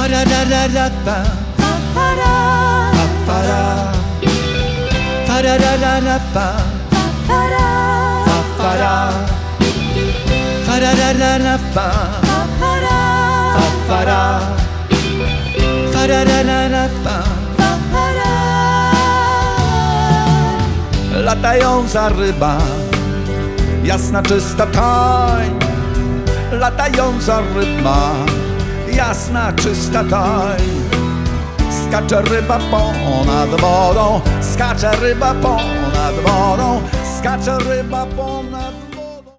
Fa-ra-ra-ra-ra-pa, Fa-fa-ra, fa-fa-ra. Fa-ra-ra-ra-ra-pa, fa-fa-ra, fa-fa-ra. Fa-ra-ra-ra-ra-pa, fa-fa-ra, fa-fa-ra. Fa-ra-ra-ra-ra-pa. fa-fa-ra. Latająca ryba, jasna, czysta tań. Latająca ryba, jasna, czysta tań. Skacze ryba ponad wodą, skacze ryba ponad wodą, skacze ryba ponad wodą.